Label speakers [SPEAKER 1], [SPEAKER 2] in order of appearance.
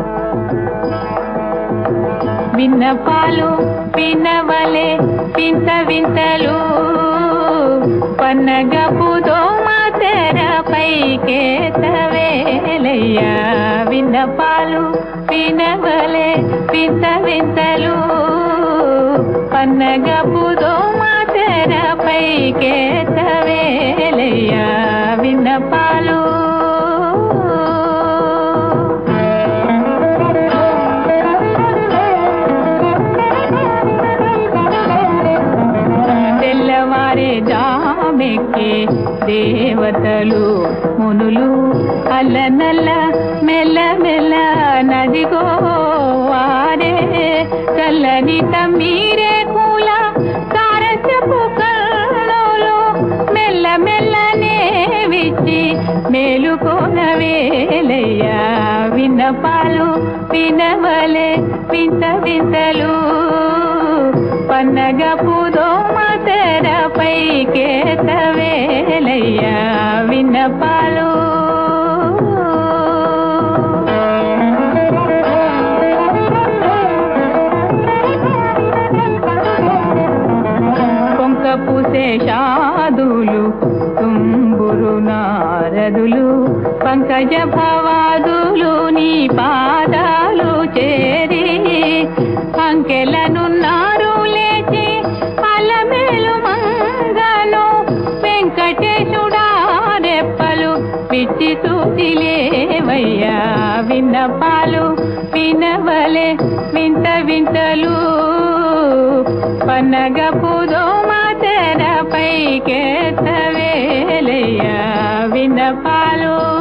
[SPEAKER 1] విన్నపాలు వినవలే వింత వింతలు పన్నగపు దోమ తెరపైకేతవేలయ్యా. విన్నపాలు వినవలే వింత వింతలు పన్నగపు దోమ తెరపైకేతవేలయ్యా. విన్నపాలు జామెక్కి దేవతలు మునులు అల్లనల్ల మెల్ల మెల్ల నదిగో వారే చల్లని తమ్మీరే కూల తారసపు కళ్ళలో మెల్ల మెల్లనే విచ్చి మేలుకోనవేలయ్యా. విన్నపాలు వినవలే వింత వింతలు పన్నగపు దోమ తెరపైకేతవేలయ్యా. విన్నపాలు కొంకపు శేషాదులు తుంబురు నారదులు పంకజ భవాదులు నీ పాదాలు చేరి అంకెలనున్నారు లేచి అలమేలు మంగను వెంకటేశుడా రెప్పలు పిచ్చి చూసిలేవయ్యా. విన్నపాలు వినవలే వింత వింతలు పన్నగపు దోమ తెరపైకేతవేలయ్యా. విన్నపాలు